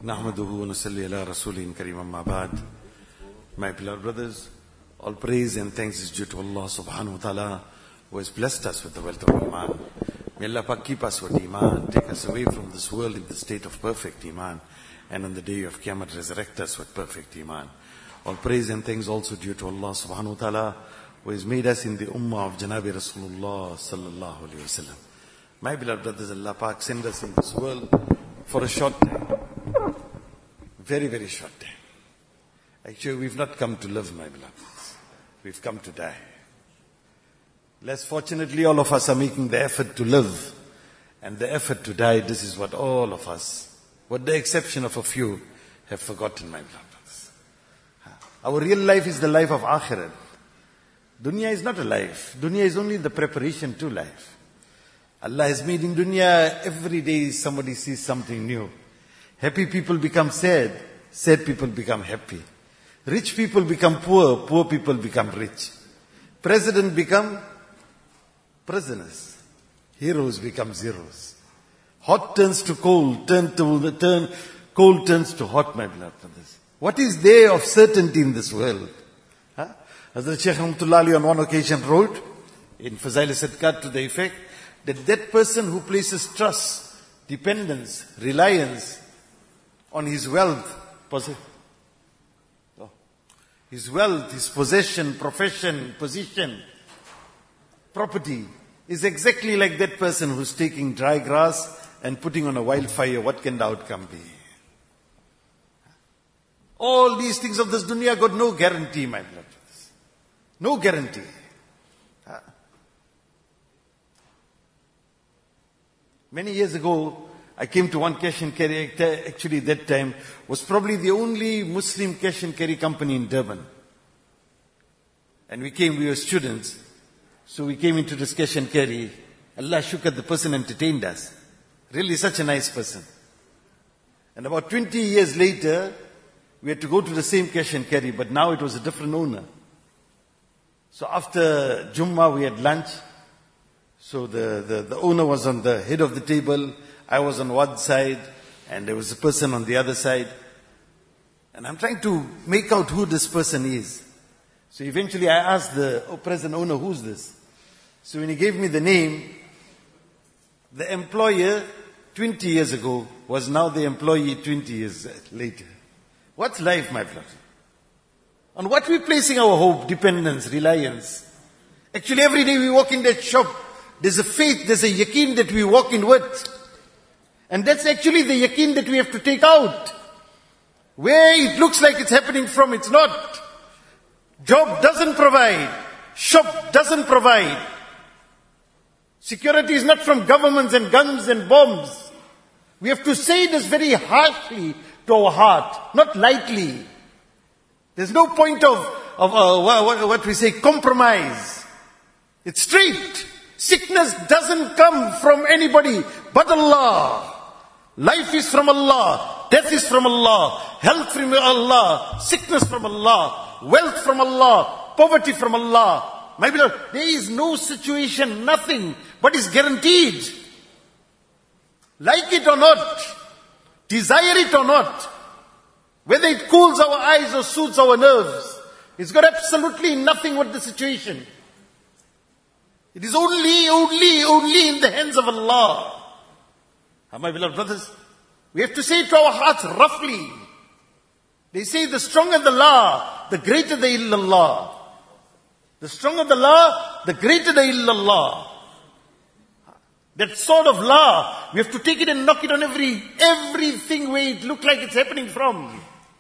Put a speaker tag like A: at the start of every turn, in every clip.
A: Nahmaduhu wa nusalli ala rasulin kareem amma ba'd. My beloved brothers, all praise and thanks is due to Allah subhanahu wa ta'ala, who has blessed us with the wealth of Iman. May Allah Pak keep us with Iman, take us away from this world in the state of perfect Iman, and on the day of Qiyamah resurrect us with perfect Iman. All praise and thanks also due to Allah subhanahu wa ta'ala, who has made us in the ummah of Janabi Rasulullah sallallahu alayhi wa sallam. My beloved brothers, Allah Pak sent us in this world for a short time. Very, very short time. Actually, we've not come to live, my beloveds. We've come to die. Less fortunately, all of us are making the effort to live. And the effort to die, this is what all of us, with the exception of a few, have forgotten, my beloveds. Our real life is the life of Akhirat. Dunya is not a life. Dunya is only the preparation to life. Allah has made in dunya, every day somebody sees something new. Happy people become sad. Sad people become happy. Rich people become poor. Poor people become rich. President become prisoners. Heroes become zeros. Hot turns to cold. Cold turns to hot, my beloved brothers. What is there of certainty in this world? Hazrat Shaykh Rahmatullah Ali on one occasion wrote in Fazail Sadqat to the effect that person who places trust, dependence, reliance on his wealth, his possession, profession, position, property, is exactly like that person who's taking dry grass and putting on a wildfire. What can the outcome be? All these things of this dunya got no guarantee, my brothers. No guarantee. Many years ago, I came to one cash and carry, actually that time was probably the only Muslim cash and carry company in Durban. And we were students. So we came into this cash and carry. Allah shukr, the person entertained us. Really such a nice person. And about 20 years later, we had to go to the same cash and carry, but now it was a different owner. So after Jummah we had lunch. So the owner was on the head of the table. I was on one side and there was a person on the other side. And I'm trying to make out who this person is. So eventually I asked the present owner, who's this? So when he gave me the name, the employer 20 years ago was now the employee 20 years later. What's life, my brother? On what we're placing our hope, dependence, reliance? Actually every day we walk in that shop, there's a faith, there's a yaqeen that we walk in with. And that's actually the yaqeen that we have to take out. Where it looks like it's happening from, it's not. Job doesn't provide. Shop doesn't provide. Security is not from governments and guns and bombs. We have to say this very harshly to our heart, not lightly. There's no point of what we say, compromise. It's straight. Sickness doesn't come from anybody but Allah. Life is from Allah. Death is from Allah. Health from Allah. Sickness from Allah. Wealth from Allah. Poverty from Allah. My beloved, there is no situation, nothing, but is guaranteed. Like it or not, desire it or not, whether it cools our eyes or soothes our nerves, it's got absolutely nothing with the situation. It is only in the hands of Allah. My beloved brothers, we have to say it to our hearts roughly. They say the stronger the law, the greater the illallah. The stronger the law, the greater the illallah. That sort of law, we have to take it and knock it on everything where it looks like it's happening from.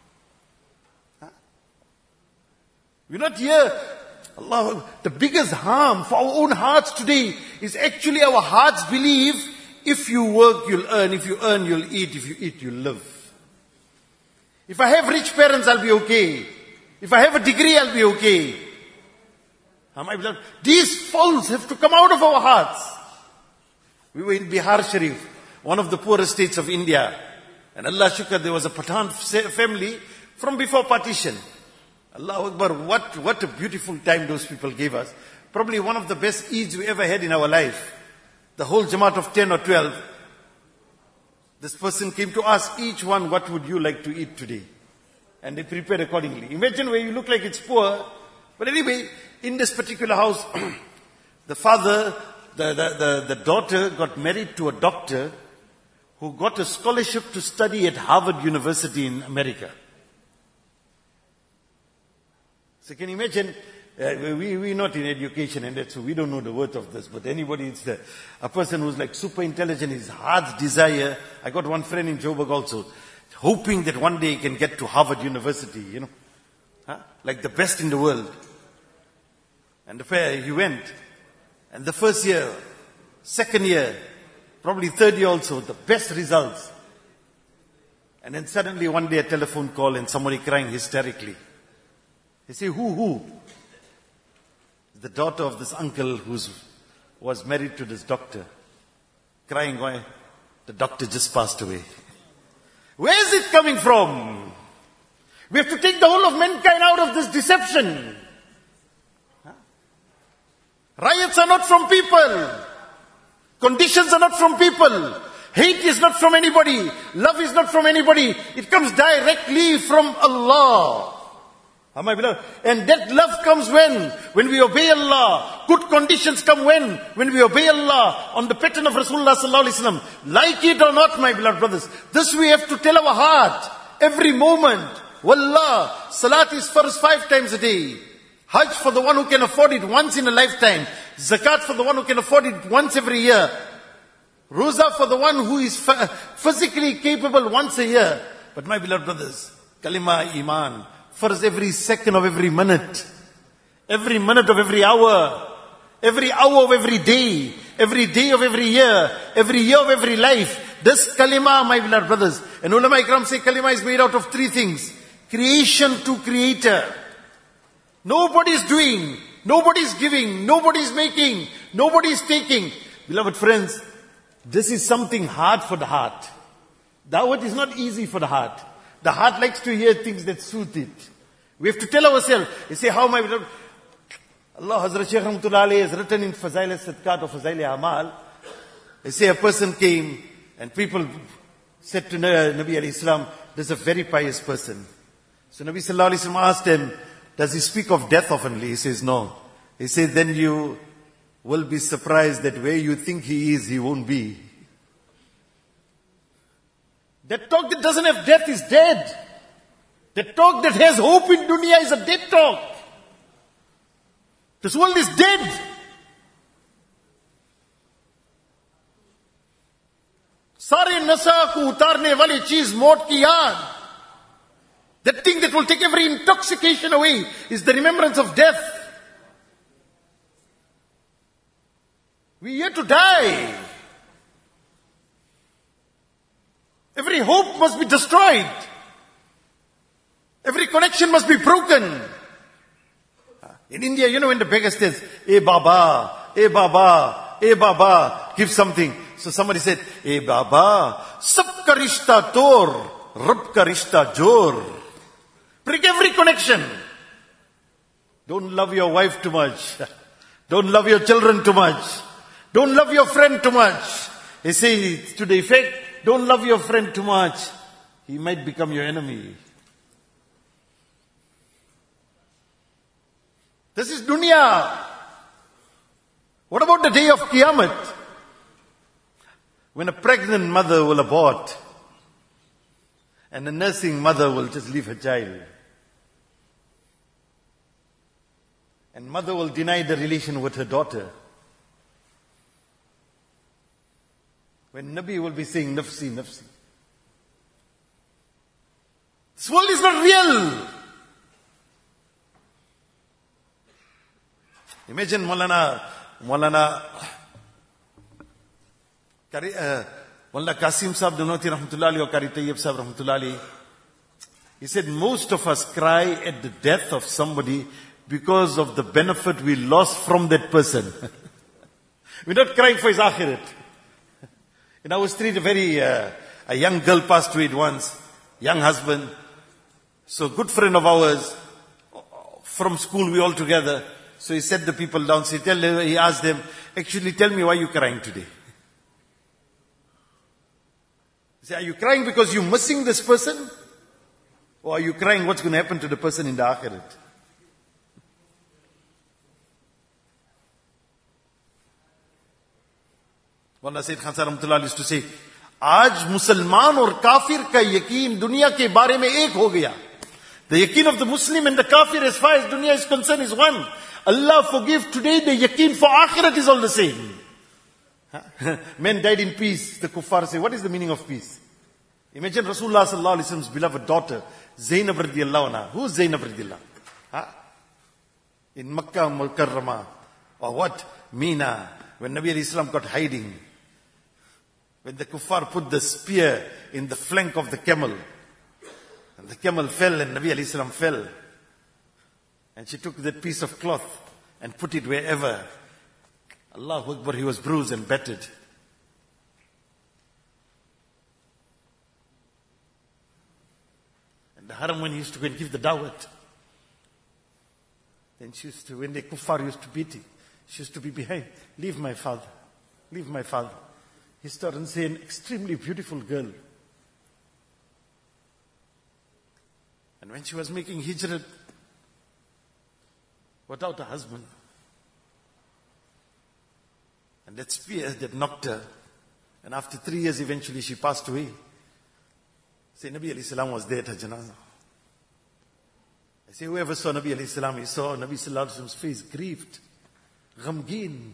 A: We're not here. Allah, the biggest harm for our own hearts today is actually our hearts believe if you work, you'll earn. If you earn, you'll eat. If you eat, you'll live. If I have rich parents, I'll be okay. If I have a degree, I'll be okay. My beloved, these faults have to come out of our hearts. We were in Bihar Sharif, one of the poorest states of India. And Allah shukr, there was a Pathan family from before partition. Allahu Akbar, what a beautiful time those people gave us. Probably one of the best Eids we ever had in our life. The whole Jamaat of 10 or 12. This person came to ask each one, what would you like to eat today? And they prepared accordingly. Imagine where you look like it's poor. But anyway, in this particular house, the father, the daughter got married to a doctor who got a scholarship to study at Harvard University in America. So can you imagine, we're not in education and so we don't know the worth of this, but anybody, it's a person who's like super intelligent, his heart's desire. I got one friend in Joburg also, hoping that one day he can get to Harvard University, like the best in the world. And he went. And the first year, second year, probably third year also, the best results. And then suddenly one day a telephone call and somebody crying hysterically. They say, who? The daughter of this uncle who was married to this doctor. Crying, why? The doctor just passed away. Where is it coming from? We have to take the whole of mankind out of this deception. Riots are not from people. Conditions are not from people. Hate is not from anybody. Love is not from anybody. It comes directly from Allah. My beloved. And that love comes when we obey Allah. Good conditions come when we obey Allah on the pattern of Rasulullah sallallahu alaihi wasallam. Like it or not, my beloved brothers. This we have to tell our heart every moment. Wallah, salat is first 5 times a day. Hajj for the one who can afford it once in a lifetime. Zakat for the one who can afford it once every year. Roza for the one who is physically capable once a year. But my beloved brothers, kalima, iman, first every second of every minute of every hour of every day of every year of every life. This kalima, my beloved brothers, and ulama ikram say kalima is made out of 3 things. Creation to creator. Nobody's doing, nobody's giving, nobody's making, nobody's taking. Beloved friends, this is something hard for the heart. Dawat is not easy for the heart. The heart likes to hear things that suit it. We have to tell ourselves, you say, how my beloved, Allah Hazrat Shaykh Rahmatullah Alayhi has written in Fazail al-Sadqat or Fazail al-Amal, they say a person came and people said to Nabi alayhi salam, there's a very pious person. So Nabi sallallahu alayhi wasallam asked him, does he speak of death oftenly? He says, no. He says, then you will be surprised that where you think he is, he won't be. That talk that doesn't have death is dead. That talk that has hope in dunya is a dead talk. This world is dead. Sare nasa ko utarne wali cheez maut ki yaad. That thing that will take every intoxication away is the remembrance of death. We're here to die. Every hope must be destroyed. Every connection must be broken. In India, when the beggar says, "Eh Baba, eh Baba, eh Baba," give something. So somebody said, "Eh Baba, sab ka rishta tor, Rab ka rishta jor." Break every connection. Don't love your wife too much. Don't love your children too much. Don't love your friend too much. They say to the effect, don't love your friend too much. He might become your enemy. This is dunya. What about the day of Qiyamah? When a pregnant mother will abort and a nursing mother will just leave her child. And mother will deny the relation with her daughter. When Nabi will be saying, nafsi, nafsi. This world is not real. Imagine Maulana Qasim Sahib Dunoti Rahmatullahi or Qari Tayyib Sahib Rahmatullahi. He said, most of us cry at the death of somebody because of the benefit we lost from that person. We're not crying for his akhirat. In our street, a young girl passed away once, young husband. So good friend of ours, from school we all together. So he set the people down, he asked them, actually tell me why you're crying today. Say, are you crying because you're missing this person? Or are you crying what's going to happen to the person in the akhirat? Wallah Sayyid Khan Sahib Rahmatullah used to say, Aaj Musalman aur Kafir ka yakin dunya ke baare mein ek ho gaya. The yakin of the Muslim and the Kafir as far as dunya is concerned is one. Allah forgive today, the yakin for akhirat is all the same. Men died in peace. The kuffar say, what is the meaning of peace? Imagine Rasulullah sallallahu alaihi wasallam's beloved daughter, Zainab radiyallahu anha. Who is Zainab radiyallahu anha? In Makkah Mukarramah. Or what? Mina. When Nabi alayhi salam got hiding. When the kuffar put the spear in the flank of the camel. And the camel fell and Nabi alayhi salam fell. And she took that piece of cloth and put it wherever. Allahu Akbar, he was bruised and battered. And the haram when he used to go and give the dawat. Then she used to, when the kuffar used to beat him, she used to be behind. Leave my father. Leave my father. He started and say, an extremely beautiful girl. And when she was making hijrat, without a husband, and that spear that knocked her, and after 3 years eventually she passed away. Say, Nabi alayhi salam was there at her janazah. I say, whoever saw Nabi alayhi salam, he saw Nabi sallallahu alayhi wasallam's face grieved, ghamgeen.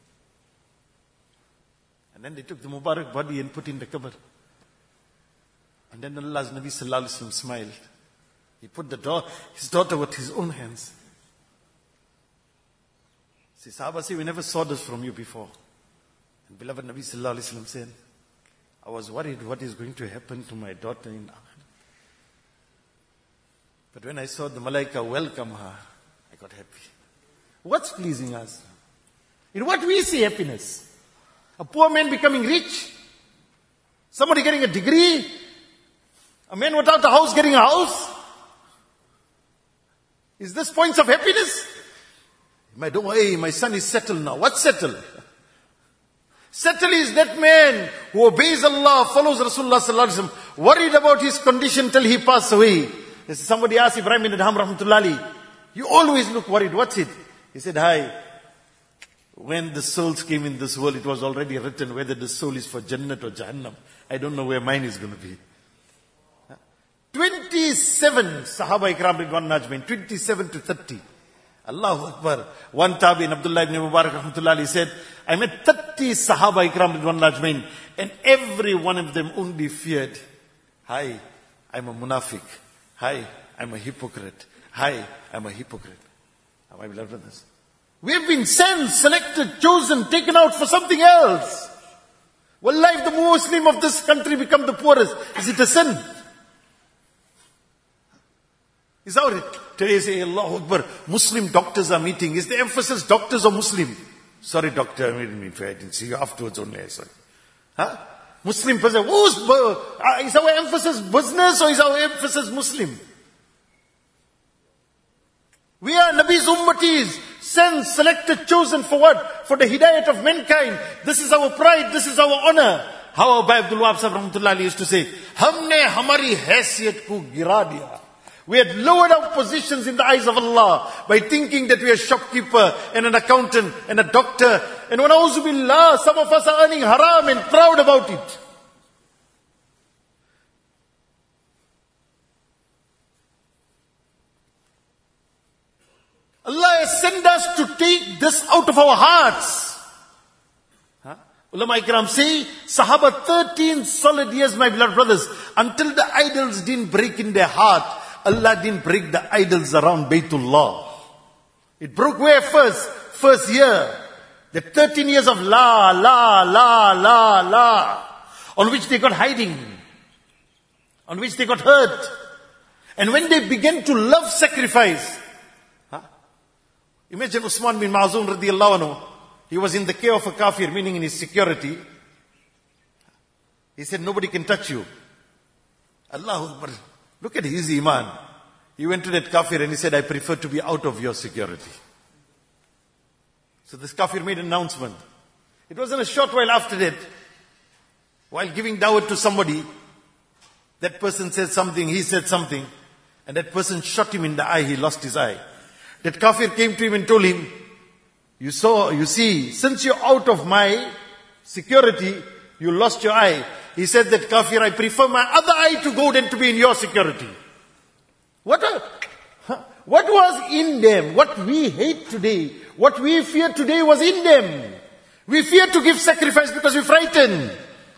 A: And then they took the Mubarak body and put in the qabr. And then Allah's Nabi sallallahu alayhi wasallam smiled. He put his daughter with his own hands. See, Sahaba say, we never saw this from you before. And beloved Nabi sallallahu alayhi wasallam said, I was worried what is going to happen to my daughter in Akhir. But when I saw the Malaika welcome her, I got happy. What's pleasing us? In what we see happiness? A poor man becoming rich? Somebody getting a degree? A man without a house getting a house? Is this points of happiness? My son is settled now. What's settled? Settled is that man who obeys Allah, follows Rasulullah sallallahu alaihi wasallam, worried about his condition till he passes away. Somebody asked Ibrahim bin Adham rahmatullahi, you always look worried. What's it? He said, hi. When the souls came in this world, it was already written whether the soul is for Jannat or Jahannam. I don't know where mine is going to be. 27 Sahaba Ikram Ridwan Najmain, 27 to 30. Allahu Akbar. One Tabi'in, Abdullah ibn Mubarak rahmatullahi said, I met 30 Sahaba Ikram Ridwan Najmain, and every one of them only feared, hi, I'm a munafiq. Hi, I'm a hypocrite. Hi, I'm a hypocrite. My beloved brothers, we've been sent, selected, chosen, taken out for something else. Wallahi, if the Muslim of this country become the poorest, is it a sin? Is that it? Today say, Allahu Akbar, Muslim doctors are meeting. Is the emphasis doctors or Muslim? Sorry doctor, I didn't see you afterwards only. Sorry. Muslim person, is our emphasis business or is our emphasis Muslim? We are Nabi's ummatis, sent, selected, chosen for what? For the hidayat of mankind. This is our pride, this is our honor. How Abay Abdul Wahab Sahib Rahmatullah used to say, Humne hamari haisiyat ko gira diya. We had lowered our positions in the eyes of Allah by thinking that we are a shopkeeper and an accountant and a doctor. And when auzubillah, some of us are earning haram and proud about it. Allah has sent us to take this out of our hearts. Ulama Ikram say, Sahaba 13 solid years, my beloved brothers, until the idols didn't break in their heart. Allah didn't break the idols around Baytullah. It broke where first? First year. The 13 years of la, la, la, la, la, on which they got hiding, on which they got hurt. And when they began to love sacrifice, imagine Usman bin Mazun radiallahu anhu, he was in the care of a kafir, meaning in his security. He said, nobody can touch you. Allahu Akbar. Look at his iman. He went to that kafir and he said, I prefer to be out of your security. So this kafir made an announcement. It wasn't a short while after that. While giving dawah to somebody, that person said something, he said something, and that person shot him in the eye, he lost his eye. That kafir came to him and told him, you see, since you're out of my security, you lost your eye. He said that kafir, I prefer my other eye to go than to be in your security. What was in them? What we hate today, what we fear today was in them. We fear to give sacrifice because we're frightened.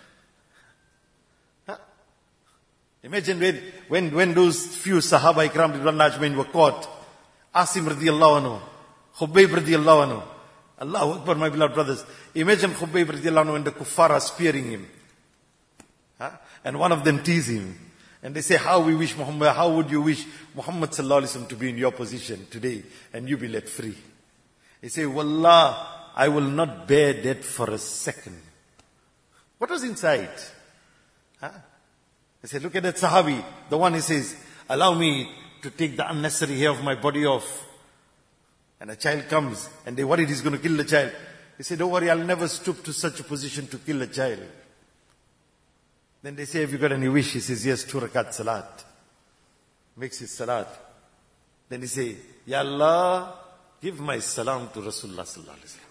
A: Imagine when those few Sahaba Ikram Ridwan Ajmain were caught. Asim radiallahu anhu, Khubayb radiallahu anhu. Allahu Akbar, my beloved brothers. Imagine Khubayb radiallahu anhu when the kuffar are spearing him. And one of them tease him. And they say, how would you wish Muhammad sallallahu alaihi wasallam to be in your position today and you be let free? They say, Wallah, I will not bear that for a second. What was inside? They say, look at that Sahabi, the one who says, allow me to take the unnecessary hair of my body off. And a child comes and they worried he's going to kill the child. They say, don't worry, I'll never stoop to such a position to kill a child. Then they say, have you got any wish? He says, yes, 2 rakat salat. Makes his salat. Then he say, Ya Allah, give my salam to Rasulullah sallallahu alaihi wasallam.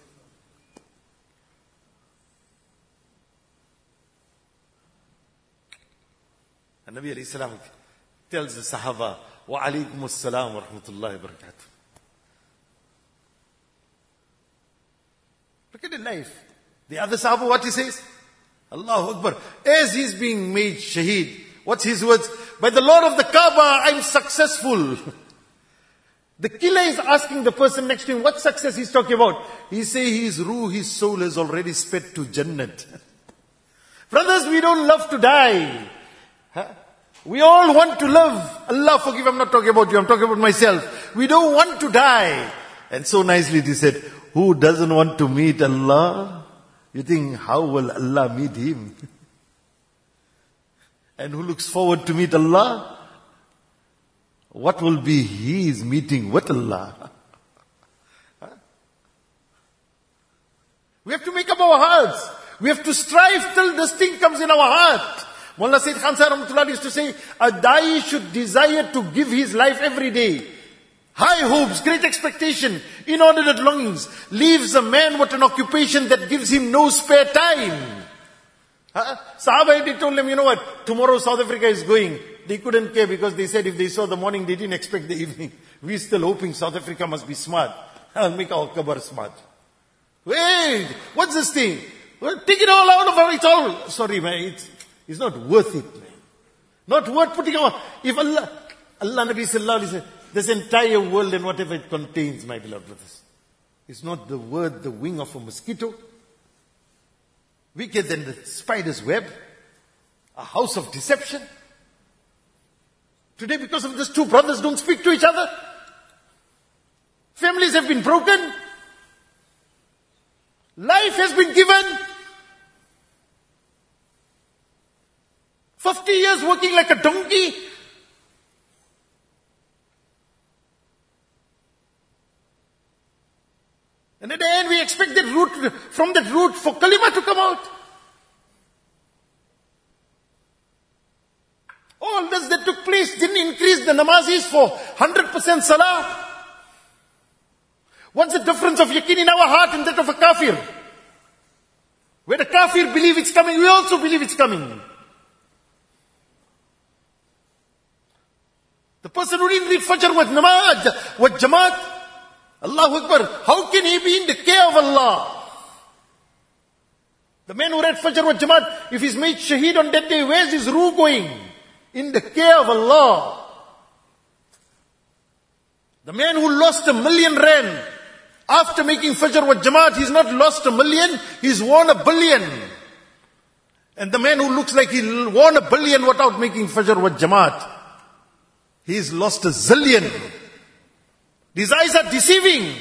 A: And Nabi alayhi salam tells the Sahaba, wa alaykum as-salam wa rahmatullahi wa barakatuh. Look at the life. The other Sahaba, what he says? Allahu Akbar. As he's being made shaheed, what's his words? By the Lord of the Kaaba, I'm successful. The killer is asking the person next to him, what success he's talking about? He say his ruh, his soul has already sped to Jannat. Brothers, we don't love to die. We all want to live. Allah forgive, I'm not talking about you, I'm talking about myself. We don't want to die. And so nicely they said, who doesn't want to meet Allah? You think, how will Allah meet him? And who looks forward to meet Allah? What will be his meeting with Allah? We have to make up our hearts. We have to strive till this thing comes in our heart. Mullah Sayyid Khan Sahib Rahmatullah used to say, a da'i should desire to give his life every day. High hopes, great expectation, inordinate longings, leaves a man with an occupation that gives him no spare time. Sahaba, they told him, you know what, tomorrow South Africa is going. They couldn't care because they said if they saw the morning, they didn't expect the evening. We're still hoping South Africa must be smart. I'll make our kabar smart. Wait, what's this thing? Well, take it all out of her, it's all, sorry man, it's not worth it, man. Not worth putting on. If Allah Nabi sallallahu alaihi wasallam, this entire world and whatever it contains, my beloved brothers, is not the wing of a mosquito. Weaker than the spider's web. A house of deception. Today, because of this, 2 brothers don't speak to each other. Families have been broken. Life has been given. 50 years working like a donkey. And at the end we expect from that root for kalima to come out. All this that took place didn't increase the namazis for 100% salah. What's the difference of yaqeen in our heart and that of a kafir? Where the kafir believe it's coming, we also believe it's coming. The person who didn't read Fajr with namaz, with Jamaat, Allahu Akbar, how can he be in the care of Allah? The man who read Fajr with Jamaat, if he's made shaheed on that day, where's his ruh going? In the care of Allah. The man who lost R1 million, after making Fajr with Jamaat, he's not lost R1 million, he's won $1 billion. And the man who looks like he won $1 billion without making Fajr with Jamaat, he's lost $1 zillion. These eyes are deceiving.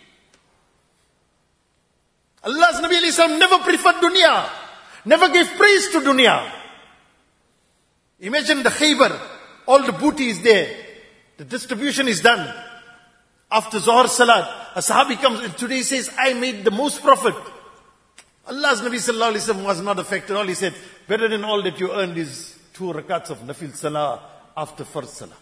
A: Allah's Nabi alayhi salam never preferred dunya, never gave praise to dunya. Imagine the Khaybar, all the booty is there, the distribution is done. After Zohar Salat, a Sahabi comes and today says, I made the most profit. Allah's Nabi sallallahu alayhi wa sallam was not affected. All he said, better than all that you earned is 2 rakats of nafil salah after first salah.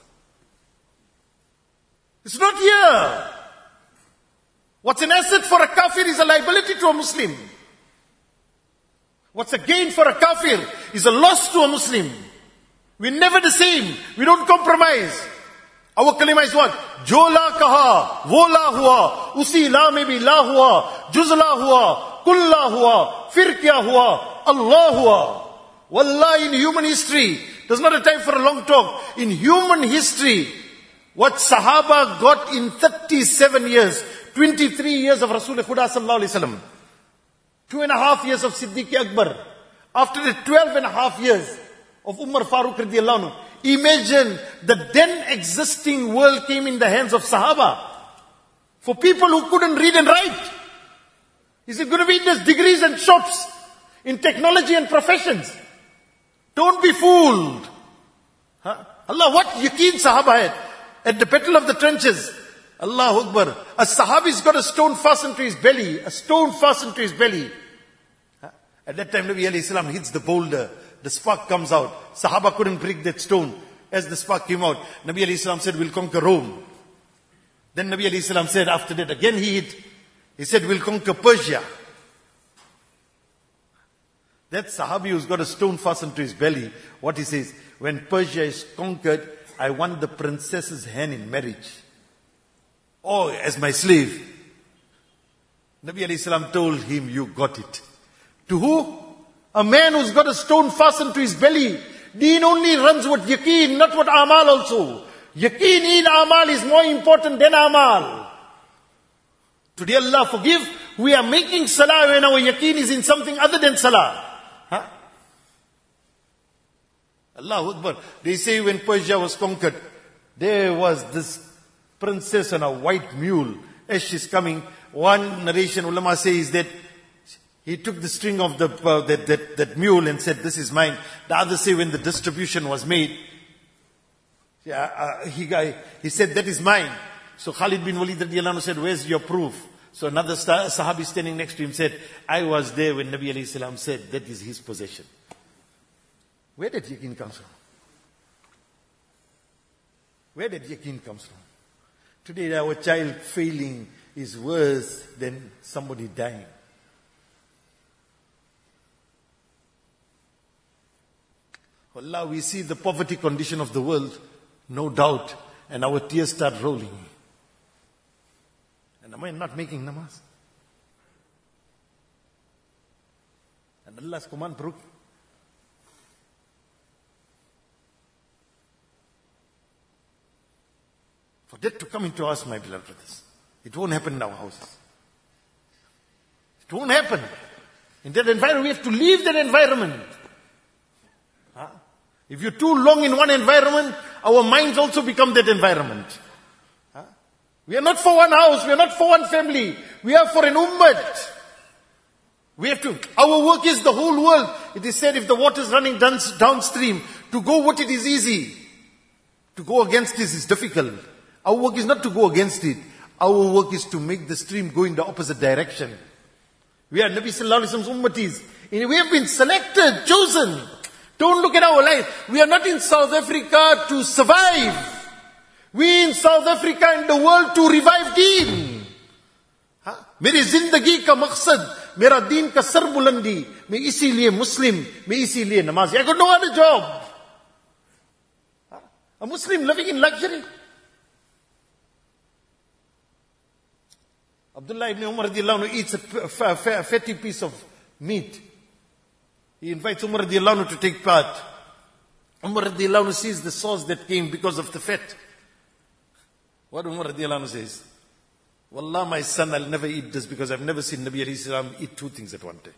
A: It's not here. What's an asset for a kafir is a liability to a Muslim. What's a gain for a kafir is a loss to a Muslim. We're never the same. We don't compromise. Our kalima is what? Jola kaha, vola hua, usi la mein bhi la hua, juzla hua, kulla hua, fir kya hua, Allah hua. Wallah, in human history, there's not a time for a long talk. In human history, what Sahaba got in 37 years, 23 years of Rasulullah sallallahu alaihi wasallam, 2.5 years of Siddiq Akbar, after the 12.5 years of Umar Farooq radiyallahu anhu, imagine the then existing world came in the hands of Sahaba. For people who couldn't read and write. Is it going to be in these degrees and shops, in technology and professions? Don't be fooled. Huh? Allah, what yaqeen Sahaba had at the battle of the trenches. Allahu Akbar. A Sahabi's got a stone fastened to his belly. A stone fastened to his belly. Huh? At that time, Nabi alayhi salam hits the boulder. The spark comes out. Sahaba couldn't break that stone. As the spark came out, Nabi alayhi salam said, we'll conquer Rome. Then Nabi alayhi salam said, after that, again he hit. He said, we'll conquer Persia. That Sahabi who's got a stone fastened to his belly, what he says, when Persia is conquered, I want the princess's hand in marriage. Oh, as my slave. Nabi alayhi salam told him, you got it. To who? A man who's got a stone fastened to his belly. Deen only runs with yaqeen, not with amal also. Yaqeen in amal is more important than amal. Today Allah forgive, we are making salah when our yaqeen is in something other than salah. Huh? Allahu Akbar. They say when Persia was conquered, there was this princess on a white mule. As she's coming, one narration ulama says that he took the string of that mule and said, this is mine. The others say when the distribution was made, he said, that is mine. So Khalid bin Walid radiyallahu anhu said, where's your proof? So another Sahabi standing next to him said, I was there when Nabi alayhi salam said, that is his possession. Where did yaqeen come from? Where did yaqeen come from? Today our child failing is worse than somebody dying. Allah, we see the poverty condition of the world, no doubt, and our tears start rolling. And am I not making namaz? And Allah's command broke. For that to come into us, my beloved brothers, it won't happen in our houses. It won't happen. In that environment, we have to leave that environment. Huh? If you're too long in one environment, our minds also become that environment. Huh? We are not for one house, we are not for one family. We are for an ummah. We have to, our work is the whole world. It is said if the water is running downstream, to go with it is easy. To go against this is difficult. Our work is not to go against it. Our work is to make the stream go in the opposite direction. We are Nabi sallallahu alaihi wasallam's ummatis. We have been selected, chosen. Don't look at our life. We are not in South Africa to survive. We in South Africa and the world to revive deen. मेरी जिंदगी का मकसद मेरा दीन का sir बुलंदी मैं इसीलिए मुस्लिम मैं इसीलिए नमाज I got no other job. A Muslim living in luxury. Abdullah ibn Umar radiyallahu anhu eats a fatty piece of meat. He invites Umar radiyallahu anhu to take part. Umar radiyallahu anhu sees the sauce that came because of the fat. What Umar radiyallahu anhu says? Wallah, my son, I'll never eat this because I've never seen Nabi alayhi salam eat two things at one time.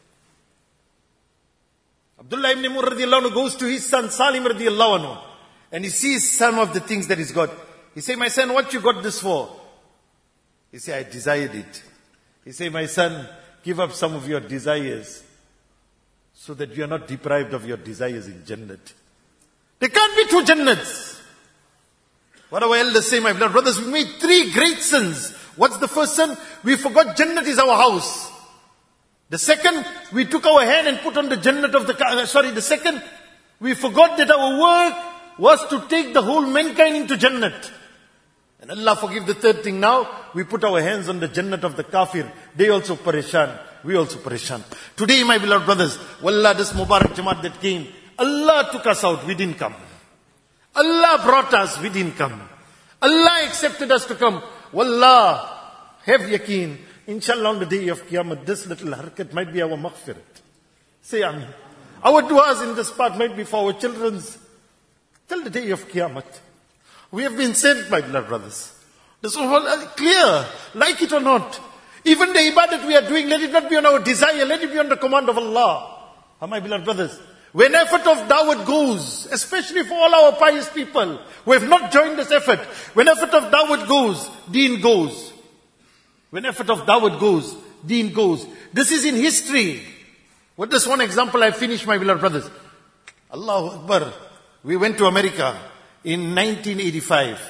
A: Abdullah ibn Umar radiyallahu anhu goes to his son Salim radiyallahu anhu and he sees some of the things that he's got. He say, my son, what you got this for? He say, I desired it. He say, my son, give up some of your desires so that you are not deprived of your desires in Jannat. There can't be two Jannats. What our elders say, my beloved brothers, we made three great sins. What's the first sin? We forgot Jannat is our house.
B: The second, we took our hand and put on the Jannat of the second, we forgot that our work was to take the whole mankind into Jannat. And Allah forgive the third thing now, we put our hands on the Jannat of the Kafir. They also parishan, we also parishan. Today, my beloved brothers, wallah, this Mubarak Jamaat that came, Allah took us out, we didn't come. Allah brought us, we didn't come. Allah accepted us to come. Wallah, have yaqeen. Inshallah on the day of Qiyamah, this little harkat might be our maghfirat. Say Ameen. Our du'as in this part might be for our children's till the day of Qiyamah. We have been sent, my beloved brothers. This is all clear, like it or not. Even the ibadat we are doing, let it not be on our desire, let it be on the command of Allah. My beloved brothers, when effort of dawah goes, especially for all our pious people who have not joined this effort, when effort of dawah goes, deen goes. When effort of dawah goes, deen goes. This is in history. With this one example, I finish, my beloved brothers. Allahu Akbar. We went to America in 1985.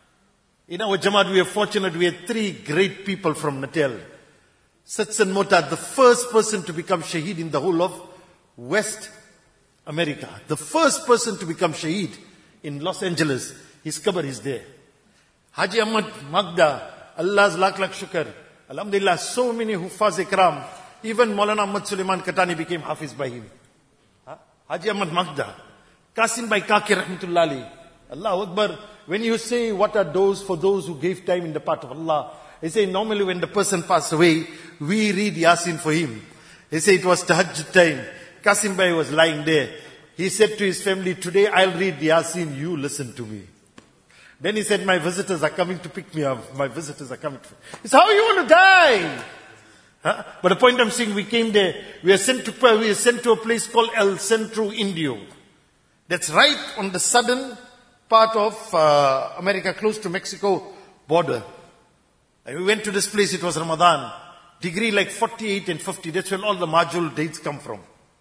B: In our Jamaat, we are fortunate, we had 3 great people from Natal. Satsan Mota, the first person to become shaheed in the whole of West America. The first person to become shaheed in Los Angeles. His qabr is there. Haji Ahmad Magda, Allah's lakh shukr. Alhamdulillah, so many Huffaz Ikram. Even Maulana Ahmad Suleiman Katani became Hafiz by him. Haji Ahmad Magda. Qasim Bhai Kaki Rahmatullah Ali. Allahu Akbar. When you say what are those for those who gave time in the path of Allah, they say normally when the person passed away, we read Yasin for him. They say it was Tahajjud time. Qasim Bhai was lying there. He said to his family, today I'll read Yasin, you listen to me. Then he said, my visitors are coming to pick me up. My visitors are coming to... It's how you want to die. But the point I'm saying, we came there, we are sent to a place called El Centro Indio. That's right on the southern part of America, close to Mexico border. And we went to this place, it was Ramadan. Degree like 48 and 50, that's where all the marjul dates come from.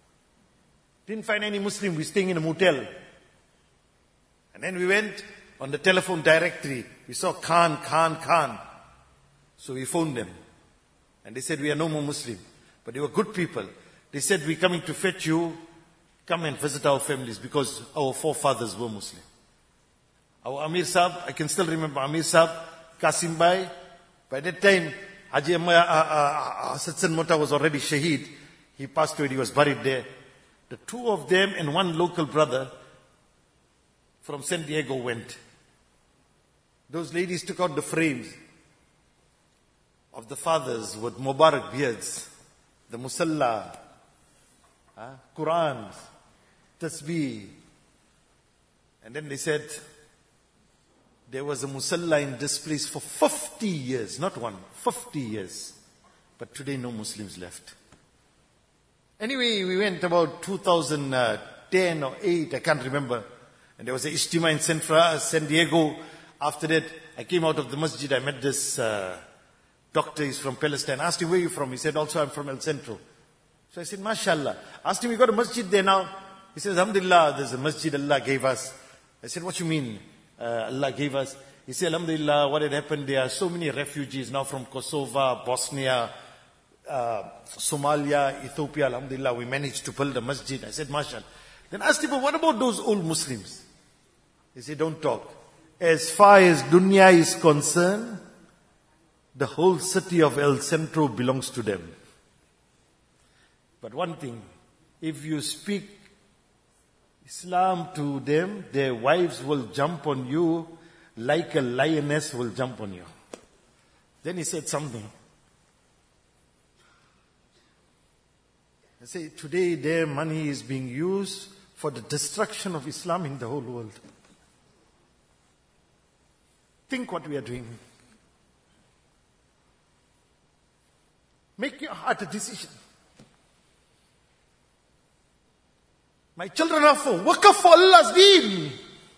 B: Didn't find any Muslim, we staying in a motel. And then we went on the telephone directory, we saw Khan. So we phoned them. And they said, we are no more Muslim. But they were good people. They said, we're coming to fetch you. Come and visit our families because our forefathers were Muslim. Our Amir Sahib, I can still remember Amir Sahib, Qasim Bhai. By that time, Haji Satsan Mota was already shaheed. He passed away, he was buried there. The 2 of them and 1 local brother from San Diego went. Those ladies took out the frames of the fathers with Mubarak beards, the Musalla, Qurans, Tasbih. And then they said, there was a Musalla in this place for 50 years, not 1, 50 years. But today no Muslims left. Anyway, we went about 2010 or 8, I can't remember. And there was an Ijtima in San Diego. After that, I came out of the masjid, I met this doctor, he's from Palestine. I asked him, where are you from? He said, also I'm from El Centro. So I said, mashallah. Asked him, you got a masjid there now? He says, alhamdulillah, there's a masjid Allah gave us. I said, what you mean Allah gave us? He said, alhamdulillah, what had happened, there are so many refugees now from Kosovo, Bosnia, Somalia, Ethiopia, alhamdulillah, we managed to build a masjid. I said, mashallah. Then I asked him, what about those old Muslims? He said, don't talk. As far as dunya is concerned, the whole city of El Centro belongs to them. But one thing, if you speak Islam to them, their wives will jump on you like a lioness will jump on you. Then he said something. I say, today their money is being used for the destruction of Islam in the whole world. Think what we are doing. Make your heart a decision. My children are for waqf for Allah's deen.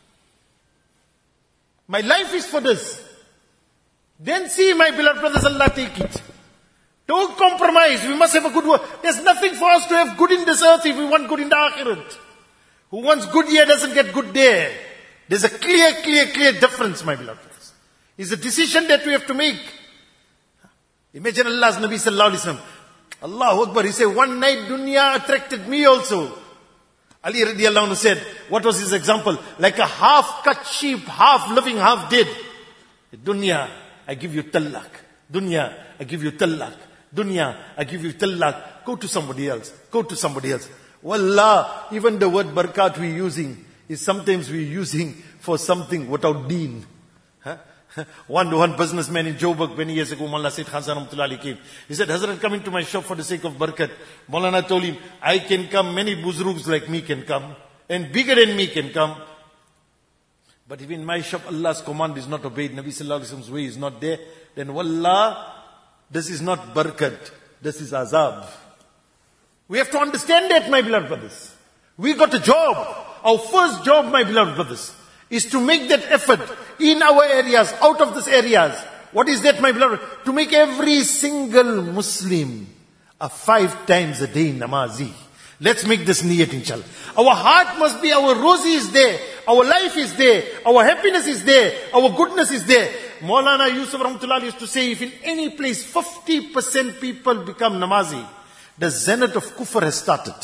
B: My life is for this. Then see, my beloved brothers, Allah take it. Don't compromise. We must have a good work. There's nothing for us to have good in this earth if we want good in the akhirat. Who wants good here doesn't get good there. There's a clear difference, my beloved brothers. It's a decision that we have to make. Imagine Allah's Nabi sallallahu alaihi wasallam. Allahu Akbar. He said, one night dunya attracted me also. Ali radiallahu anhu said, what was his example? Like a half-cut sheep, half living, half dead. Dunya, I give you talaq. Dunya, I give you talaq. Dunya, I give you talaq. Go to somebody else. Go to somebody else. Wallah, even the word barakat we're using is sometimes we're using for something without deen. Huh? One businessman in Joburg many years ago, Maulana Sayyid Khan Rahmatullahi came. He said, Hazrat, come into my shop for the sake of barakat. Maulana told him, I can come, many buzrugs like me can come, and bigger than me can come. But if in my shop Allah's command is not obeyed, Nabi Sallallahu Alaihi Wasallam's way is not there, then wallah, this is not barakat, this is azab. We have to understand that, my beloved brothers. We got a job. Our first job, my beloved brothers, is to make that effort in our areas, out of these areas. What is that, my beloved? To make every single Muslim a 5 times a day namazi. Let's make this niyat, inshallah. Our heart must be, our rozi is there, our life is there, our happiness is there, our goodness is there. Maulana Yusuf Rahmatullah used to say, if in any place 50% people become namazi, the zenith of kufr has started.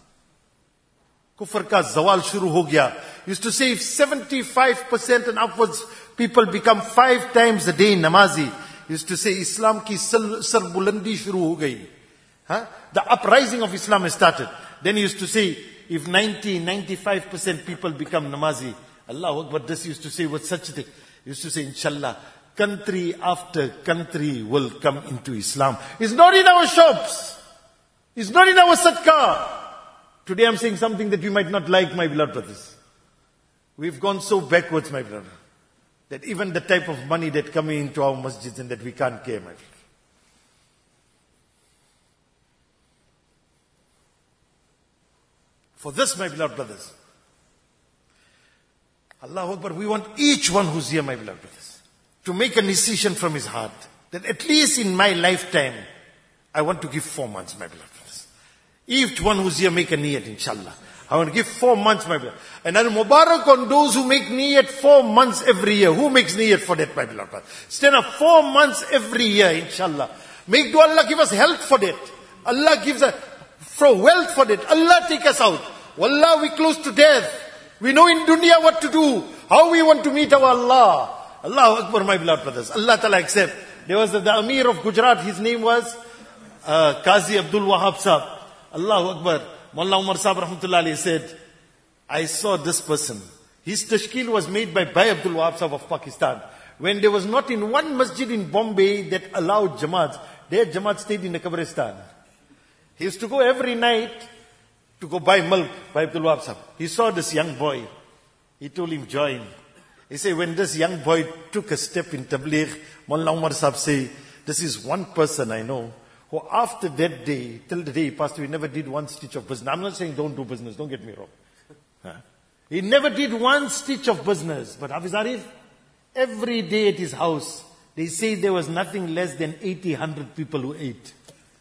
B: Kufr ka zawal shuru ho gaya. Used to say if 75% and upwards people become 5 times a day namazi, used to say Islam ki sarbulandi shuru ho gayi. The uprising of Islam has started. Then he used to say if 95% people become namazi, Allahu Akbar, this used to say with such a thing. He used to say, inshallah, country after country will come into Islam. It's not in our shops. It's not in our sadaqah. Today I'm saying something that you might not like, my beloved brothers. We've gone so backwards, my brother, that even the type of money that coming into our masjids and that we can't care, my brother. For this, my beloved brothers, Allahu Akbar, we want each one who's here, my beloved brothers, to make a decision from his heart that at least in my lifetime, I want to give 4 months, my beloved brothers. Each one who's here make a niyat, inshallah. I want to give 4 months, my beloved. And then Mubarak on those who make niyat 4 months every year. Who makes niyat for that, my beloved brother? Stand up 4 months every year, inshallah. Make dua, Allah give us health for that. Allah gives us wealth for that. Allah take us out. Wallah, we close to death. We know in dunya what to do. How we want to meet our Allah. Allahu Akbar, my beloved brothers. Allah Ta'ala accept. There was the Amir of Gujarat. His name was Qazi Abdul Wahab Sahab. Allahu Akbar. Mullah Umar Sahab Rahmatullah Alayhi said, I saw this person. His tashkil was made by Bhai Abdul Wahab Sahab of Pakistan. When there was not in one masjid in Bombay that allowed Jamaats, their Jamaat stayed in the Kabristan. He used to go every night to go buy milk by Abdul Wahab Sahab. He saw this young boy. He told him, join. He said, when this young boy took a step in Tabligh, Mullah Umar Sahab say, this is one person I know who after that day, till the day he passed away, never did one stitch of business. I'm not saying don't do business, don't get me wrong. He never did one stitch of business. But Hafiz Arif, every day at his house, they say there was nothing less than 80, 100 people who ate.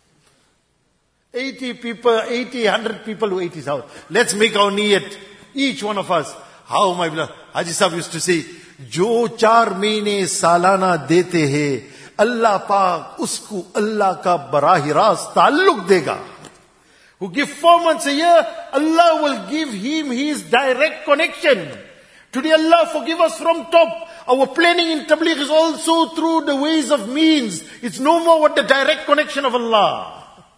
B: 80, 100 people who ate his house. Let's make our niyat, each one of us. How, my beloved? Haji Sahab used to say, Jo 4 mahine salana dete hai, Allah Pak usko Allah ka barahi rast ta'alluq dega. Who give 4 months a year, Allah will give him his direct connection. Today Allah forgive us from top. Our planning in Tabligh is also through the ways of means. It's no more what the direct connection of Allah.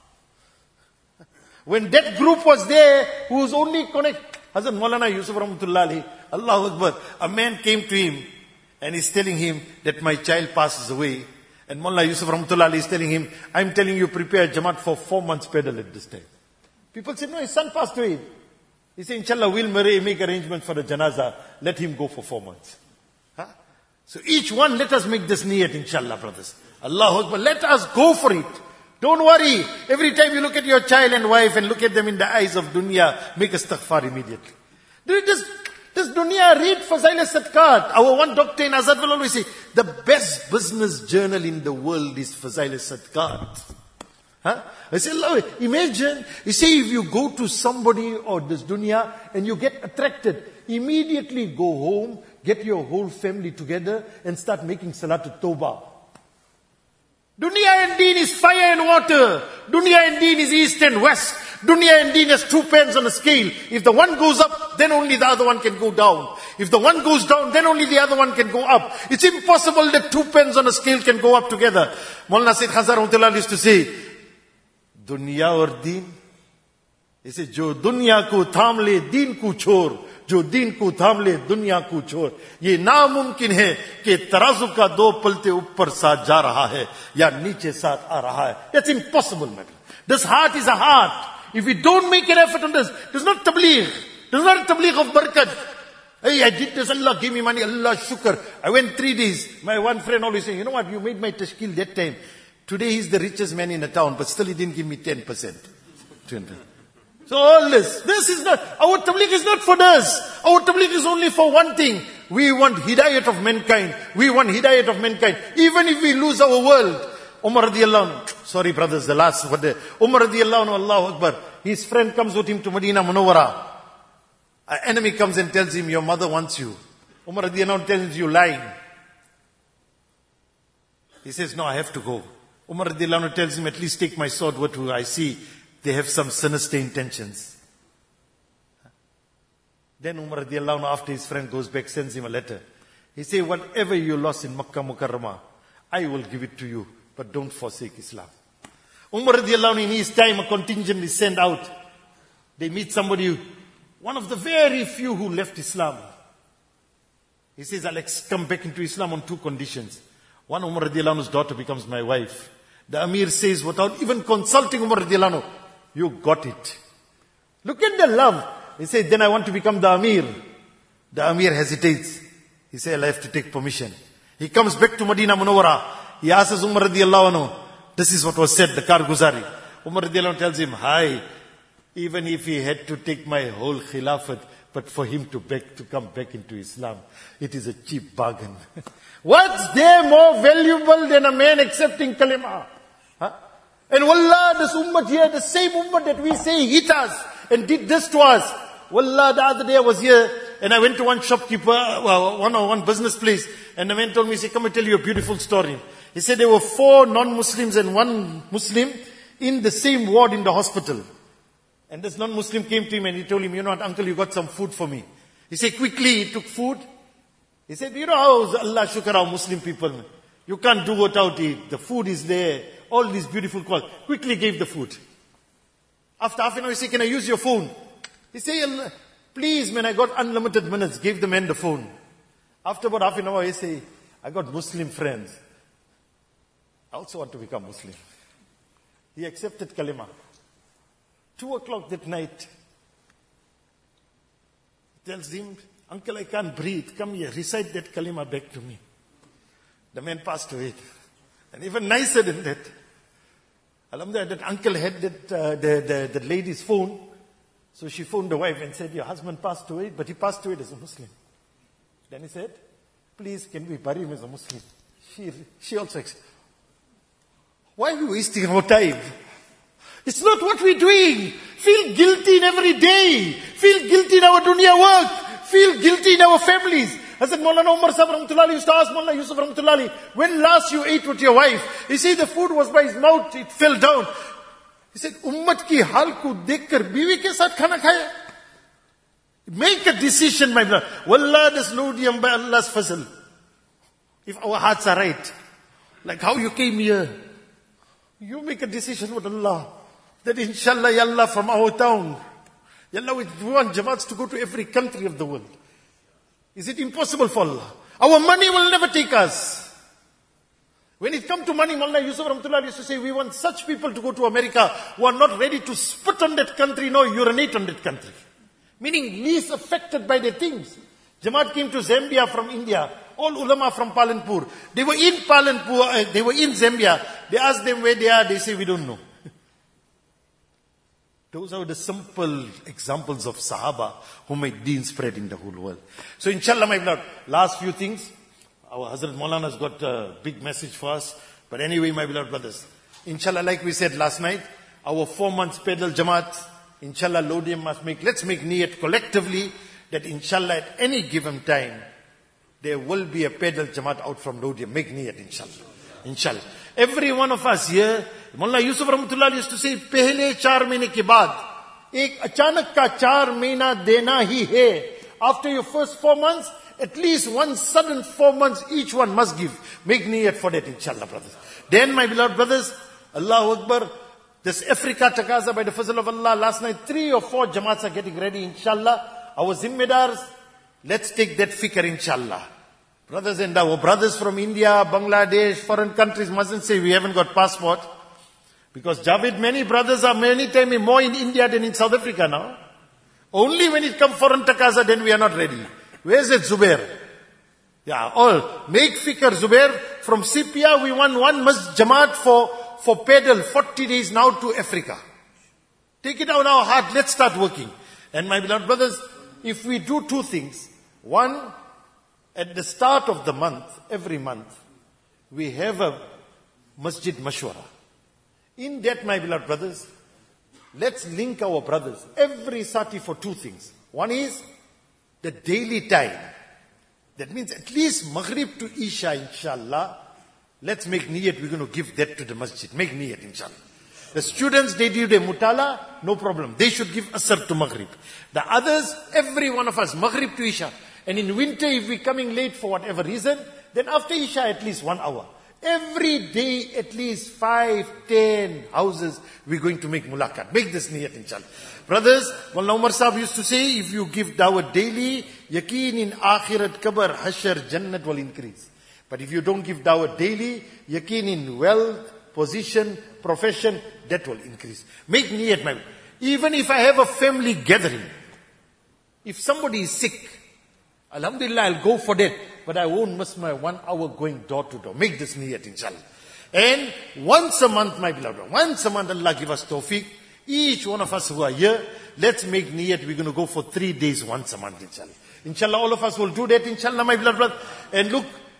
B: When that group was there, who was only connect, Hazrat Maulana Yusuf Rahmatullah Alayhi, Allahu Akbar, a man came to him and he's telling him that my child passes away. And Maulana Yusuf Rahmatullah Alayhi is telling him, I'm telling you prepare Jamaat for 4 months pedal at this time. People said, no, his son passed away. He said, inshallah, we'll make arrangements for the janazah. Let him go for 4 months. So each one, let us make this niyat, inshallah, brothers. Allahu Akbar, let us go for it. Don't worry. Every time you look at your child and wife and look at them in the eyes of dunya, make istighfar immediately. Does dunya read Fazail al-Sadqat? Our one doctor in Azad will always say, the best business journal in the world is Fazail al-Sadqat. I say, Allah, imagine, you say if you go to somebody or this dunya and you get attracted, immediately go home, get your whole family together and start making Salatul Tawbah. Dunya and deen is fire and water. Dunya and deen is east and west. Dunya and deen has 2 pens on a scale. If the one goes up, then only the other one can go down. If the one goes down, then only the other one can go up. It's impossible that 2 pens on a scale can go up together. Maulana Sayyid Khan Rahmatullah used to say, Dunya or deen? He said, Jo dunya ko tham le, deen ko chor. Jo deen ko tham le, dunya ko chor. Ye namumkin hai कि तराजू का 2 पलते ऊपर साथ जा रहा है या नीचे साथ आ रहा है. That's impossible, man. This heart is a heart. If we don't make an effort on this, there's not tabligh. There's not a tabligh of barakat. Hey, I did this, Allah gave me money, Allah shukr. I went 3 days. My one friend always saying, you know what, you made my tashkil that time. Today he's the richest man in the town, but still he didn't give me 10%. 20%. So all this is not, our tabligh is not for this. Our tabligh is only for one thing. We want hidayat of mankind. We want hidayat of mankind. Even if we lose our world. Umar radiallahu anhu, sorry brothers, the last one day. Umar radiallahu anhu, Allahu Akbar. His friend comes with him to Medina Munawwara. An enemy comes and tells him, your mother wants you. Umar radiallahu anhu tells you lying. He says, no, I have to go. Umar radiallahu anhu tells him, at least take my sword, what do I see? They have some sinister intentions. Then Umar radiallahu anhu, after his friend goes back, sends him a letter. He says, whatever you lost in Makkah Mukarramah, I will give it to you, but don't forsake Islam. Umar radiallahu anhu, in his time, a contingent is sent out. They meet somebody, one of the very few who left Islam. He says, I'll come back into Islam on 2 conditions. One, Umar radiallahu anhu's daughter becomes my wife. The Amir says, without even consulting Umar radiallahu anhu, you got it. Look at the love. He said, then I want to become the Amir. The Amir hesitates. He said, I'll have to take permission. He comes back to Medina Munawwara. He asks Umar radiallahu anhu, this is what was said, the Karguzari. Umar radiallahu anhu tells him, hi, even if he had to take my whole khilafat, but for him to come back into Islam, it is a cheap bargain. What's there more valuable than a man accepting kalima? Huh? And wallah, this ummah here, the same ummah that we say hit us and did this to us. Wallah, the other day I was here and I went to one shopkeeper, one business place, and the man told me, he said, come and tell you a beautiful story. He said there were 4 non-Muslims and 1 Muslim in the same ward in the hospital. And this non-Muslim came to him and he told him, you know what, uncle, you got some food for me. He said, quickly, he took food. He said, you know how Allah shukar our Muslim people, you can't do without it. The food is there. All these beautiful calls. Quickly gave the food. After half an hour, he said, can I use your phone? He said, please man, I got unlimited minutes. Gave the man the phone. After about half an hour, he said, I got Muslim friends. I also want to become Muslim. He accepted kalima. 2 o'clock that night, he tells him, uncle, I can't breathe. Come here, recite that kalima back to me. The man passed away. And even nicer than that, alhamdulillah, that uncle had the lady's phone. So she phoned the wife and said, your husband passed away, but he passed away as a Muslim. Then he said, please, can we bury him as a Muslim? She also accepted. Why are we wasting our time? It's not what we're doing. Feel guilty in every day. Feel guilty in our dunya work. Feel guilty in our families. Hazrat Maulana Umar Sahib Rahmatullahi used to ask Maulana Yusuf Rahmatullahi, when last you ate with your wife? He said the food was by his mouth, it fell down. He said, Ummat ki hal ko dekhkar biwi ke saath khana khaya. Make a decision, my brother. Wallah, this Lodium by Allah's fazl. If our hearts are right, like how you came here, you make a decision with Allah. That inshallah, Ya Allah, from our town, Ya Allah, we want Jamaats to go to every country of the world. Is it impossible for Allah? Our money will never take us. When it comes to money, Maulana Yusuf Rahmatullah used to say, we want such people to go to America who are not ready to spit on that country, nor urinate on that country. Meaning least affected by the things. Jamaat came to Zambia from India. All ulama from Palanpur. They were in Palanpur, they were in Zambia. They asked them where they are, they say, we don't know. Those are the simple examples of Sahaba who made deen spread in the whole world. So inshallah, my beloved, last few things. Our Hazrat Maulana has got a big message for us. But anyway, my beloved brothers, inshallah, like we said last night, our 4 months pedal Jamaat, inshallah, Lodium must let's make niyat collectively that inshallah at any given time, there will be a pedal Jamaat out from Lodium. Make niyat, inshallah. Inshallah. Every one of us here, Mullah Yusuf Rahmatullah used to say, pehle 4 mahine ke baad, ek achanak ka 4 mahina dena hi hai. After your first 4 months, at least one sudden 4 months, each one must give. Make niyat for that, inshallah, brothers. Then, my beloved brothers, Allahu Akbar, this Africa Taqaza by the Fazl of Allah, last night 3 or 4 Jamaats are getting ready, inshallah. Our Zimmedars, let's take that fikr, inshallah. Brothers and our brothers from India, Bangladesh, foreign countries mustn't say we haven't got passport. Because Javed, many brothers are many times more in India than in South Africa now. Only when it comes foreign Taqaza, then we are not ready. Where's it, Zubair? Yeah, all. Make fikr, Zubair. From Sipia, we want one Jamaat for pedal 40 days now to Africa. Take it out our heart. Let's start working. And my beloved brothers, if we do 2 things. One, at the start of the month, every month, we have a Masjid Mashwara. In that, my beloved brothers, let's link our brothers every Sati for 2 things. One is the daily time. That means at least Maghrib to Isha, inshallah. Let's make niyat, we're going to give that to the masjid. Make niyat, inshallah. The students, they do the mutala, no problem. They should give asr to Maghrib. The others, every one of us, Maghrib to Isha. And in winter, if we're coming late for whatever reason, then after Isha, at least 1 hour. Every day, at least 5, 10 houses, we're going to make mulaqat. Make this niyat, inshallah. Brothers, Mullah Umar Sahib used to say, if you give dawah daily, yaqeen in akhirat kabar, hashar, jannat will increase. But if you don't give dawah daily, yaqeen in wealth, position, profession, that will increase. Make niyat, my. Even if I have a family gathering, if somebody is sick, alhamdulillah, I'll go for that. But I won't miss my 1 hour going door to door. Make this niyat, inshallah. And once a month, my beloved, once a month, Allah give us tawfiq. Each one of us who are here, let's make niyat. We're going to go for 3 days once a month, inshallah. Inshallah, all of us will do that, inshallah, my beloved brother. And look,